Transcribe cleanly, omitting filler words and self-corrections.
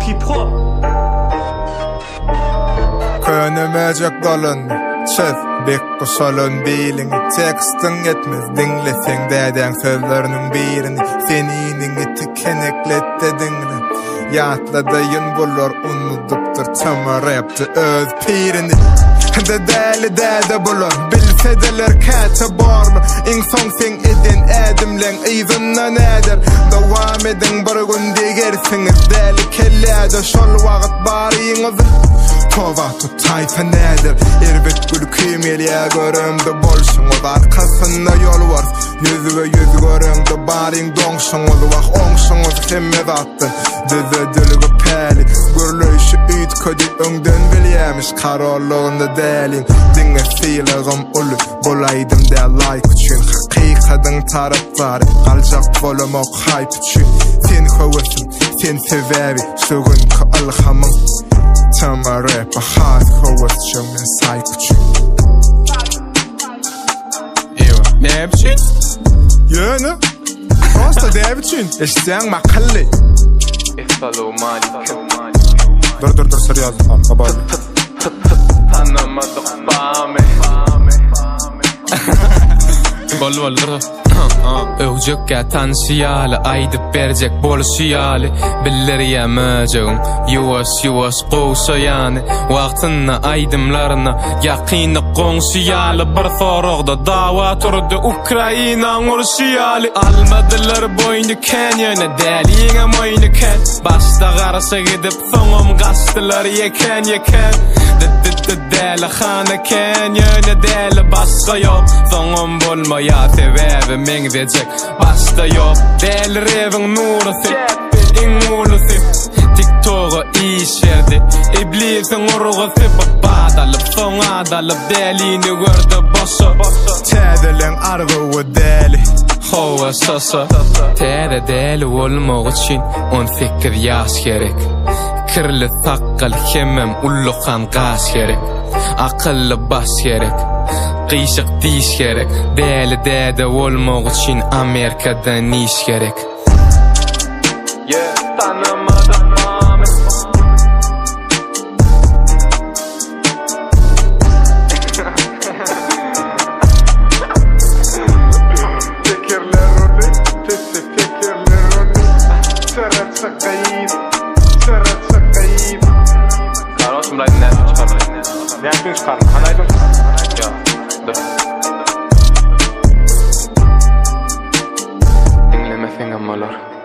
Hiphop Könümecek dolun çöz bek kusalın biling tekstin etmez dinleseng deden sözlerinin birini seninin eti keneklet dinle yatladayın bulur unutuptur tama rapti öz pirini Deli dede bulur bilsedeler kate borlu İnsan sen edin edimlen izunna nedir Devam edin bir gün digersiniz deli kellede şol vakit bariyiniz Tova tut tayfa nedir Erbet gül kıymeliye görümde bolsun O arkasında yol var Yüzü ve yüz görümde barin donsun O vak onsun o kemme zattın Düze dülgü peli Gürlöyüşü üyt ködü öngden bilyemiş Karolluğunda delin Dinge fiiligim ulu Bulaydım de like üçün Hakikadın tarafları Kalacak bolum o hype üçün Sen hövesin Sen sevevi Sugün ka alhamın Tama rap'a hard höves Şömmen sayp üçün Ne biçin? Yönü Prosta de biçin İşleyen makalli Follow Malik Dur sarı yazdım tamam kabarlı Tanımadık bağımı Bol dur Öwjekkä tansiýaly aýdyp berjek bolşýaly billerýämejegim Ýuwas gowşaýany wagtyna aýdymlaryna ýakyny goňşýaly bir soragda dawa turdy Ukraina urşýaly almadylar boýny Kenyana däliňe moýny ken başda garşa gidip soňum gaçdylar ýeken Däli hana Kenyana däli başga ýok soňum bolmaýa sebäbi meň dejek başda ýok däli rewiň nury sen ulusy TikTok'a işerdi iblisin urgusy badalyp soňa dalyp dälini gördi boşa Tädelen argy we däli Hova sasa Täze däli bolmak üçin on fikir ýaş gerek Kirli taqqal hemmem ulluqan gaş gerek Akıllı bas gerek Qyşyk diş gerek Däli däde bolmak üçin Amerikadan iş gerek Tanımadım mami Fikirleroni Serhat sakayip Karol şundaydı näme çıkarmaly? Näme çıkarmaly? Hanaýdym? Ýa, dur. Dinlemeseňem bolar.